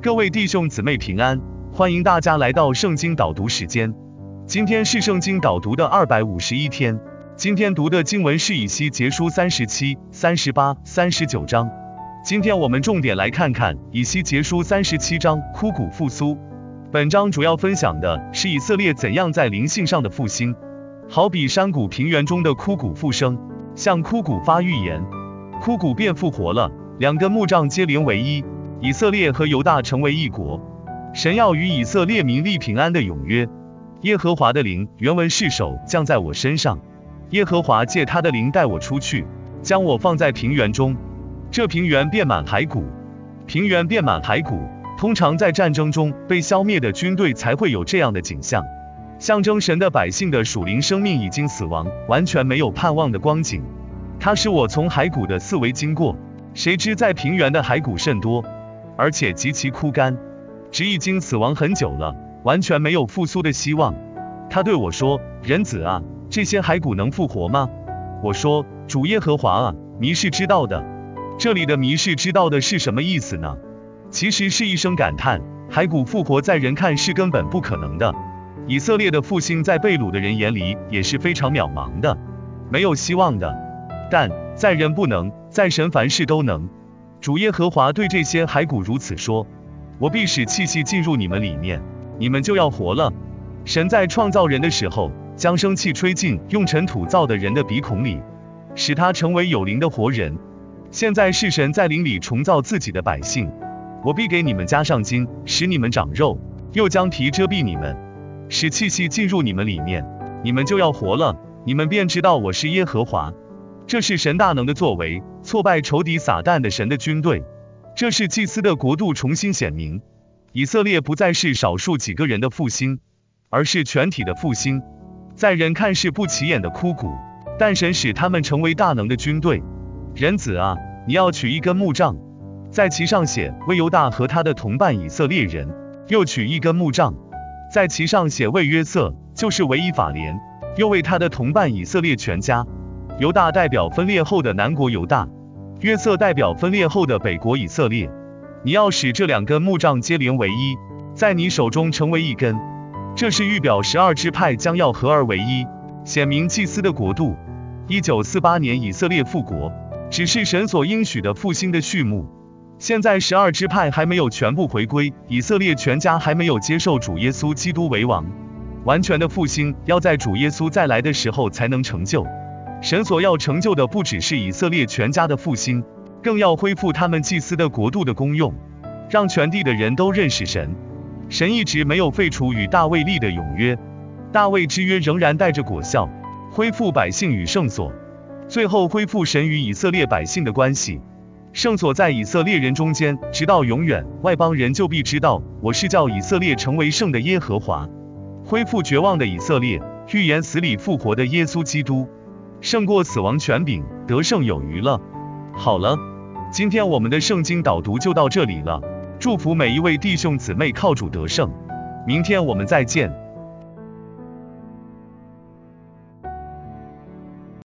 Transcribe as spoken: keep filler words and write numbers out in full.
各位弟兄姊妹平安，欢迎大家来到圣经导读时间。今天是圣经导读的二百五十一天，今天读的经文是以西结书三十七、三十八、三十九章。今天我们重点来看看以西结书三十七章枯骨复苏。本章主要分享的是以色列怎样在灵性上的复兴，好比山谷平原中的枯骨复生，向枯骨发预言，枯骨便复活了，两根木杖接连为一，以色列和犹大成为一国。神要与以色列民立平安的永约。耶和华的灵，原文是手降在我身上，耶和华借他的灵带我出去，将我放在平原中，这平原遍满骸骨。平原遍满骸骨，通常在战争中被消灭的军队才会有这样的景象，象征神的百姓的属灵生命已经死亡，完全没有盼望的光景。他使我从骸骨的四围经过，谁知在平原的骸骨甚多，而且极其枯干，只已经死亡很久了，完全没有复苏的希望。他对我说：人子啊，这些骸骨能复活吗？我说：主耶和华啊，迷是知道的。这里的迷是知道的是什么意思呢？其实是一声感叹，骸骨复活在人看是根本不可能的。以色列的复兴在被掳的人眼里也是非常渺茫的，没有希望的。但在人不能，在神凡事都能。主耶和华对这些骸骨如此说：我必使气息进入你们里面，你们就要活了。神在创造人的时候，将生气吹进用尘土造的人的鼻孔里，使他成为有灵的活人。现在是神在灵里重造自己的百姓，我必给你们加上筋，使你们长肉，又将皮遮蔽你们，使气息进入你们里面，你们就要活了，你们便知道我是耶和华。这是神大能的作为，挫败仇敌撒旦的神的军队。这是祭司的国度重新显明，以色列不再是少数几个人的复兴，而是全体的复兴。在人看是不起眼的枯骨，但神使他们成为大能的军队。人子啊，你要取一根木杖，在其上写为犹大和他的同伴以色列人，又取一根木杖，在其上写为约瑟，就是为以法莲，又为他的同伴以色列全家。犹大代表分裂后的南国犹大，约瑟代表分裂后的北国以色列。你要使这两根木杖接连为一，在你手中成为一根。这是预表十二支派将要合而为一，显明祭司的国度。一九四八年以色列复国，只是神所应许的复兴的序幕。现在十二支派还没有全部回归，以色列全家还没有接受主耶稣基督为王。完全的复兴要在主耶稣再来的时候才能成就。神所要成就的不只是以色列全家的复兴，更要恢复他们祭司的国度的功用，让全地的人都认识神。神一直没有废除与大卫立的永约，大卫之约仍然带着果效，恢复百姓与圣所，最后恢复神与以色列百姓的关系。圣所在以色列人中间，直到永远，外邦人就必知道我是叫以色列成为圣的耶和华。恢复绝望的以色列，预言死里复活的耶稣基督，胜过死亡权柄，得胜有余了。好了，今天我们的圣经导读就到这里了，祝福每一位弟兄姊妹靠主得胜，明天我们再见。